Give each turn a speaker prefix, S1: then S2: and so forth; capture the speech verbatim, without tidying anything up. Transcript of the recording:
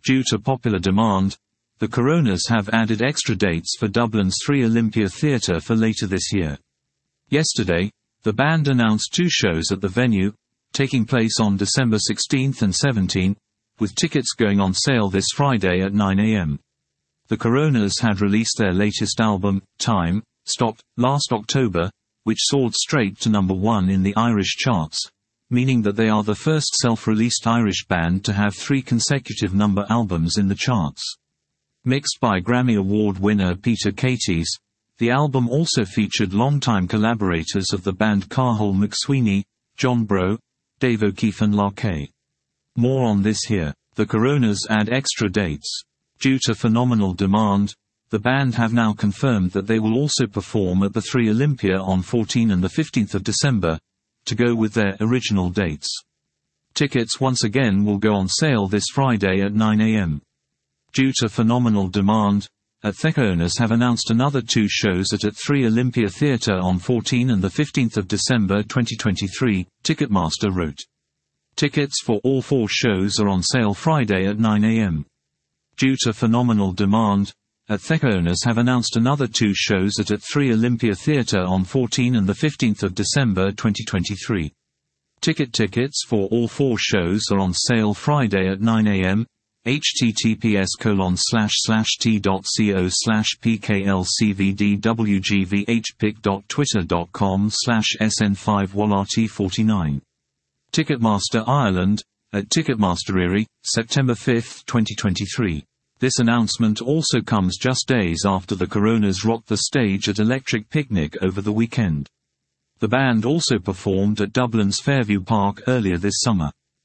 S1: Due to popular demand, the Coronas have added extra dates for Dublin's Three Olympia Theatre for later this year. Yesterday, the band announced two shows at the venue, taking place on December sixteenth and seventeenth, with tickets going on sale this Friday at nine a m The Coronas had released their latest album, Time, Stop, last October, which soared straight to number one in the Irish charts, meaning that they are the first self-released Irish band to have three consecutive number albums in the charts. Mixed by Grammy Award winner Peter Katies, the album also featured longtime collaborators of the band Cathal McSweeney, John Bro, Dave O'Keefe and Larkay. More on this here. The Coronas add extra dates. Due to phenomenal demand, the band have now confirmed that they will also perform at the Three Olympia on the fourteenth and the fifteenth of December, to go with their original dates. Tickets once again will go on sale this Friday at nine a m Due to phenomenal demand, the Coronas have announced another two shows at at Three Olympia Theatre on the fourteenth and the fifteenth of December twenty twenty-three, Ticketmaster wrote. Tickets for all four shows are on sale Friday at nine a m Due to phenomenal demand, the Coronas have announced another two shows at at Three Olympia Theatre on the fourteenth and the fifteenth of December twenty twenty-three. Ticket tickets for all four shows are on sale Friday at nine a m https colon slash slash t.co slash pklcvdwgvhpic.twitter.com slash sn5walt49. Ticketmaster Ireland, at Ticketmaster September fifth, twenty twenty-three. This announcement also comes just days after the Coronas rocked the stage at Electric Picnic over the weekend. The band also performed at Dublin's Fairview Park earlier this summer.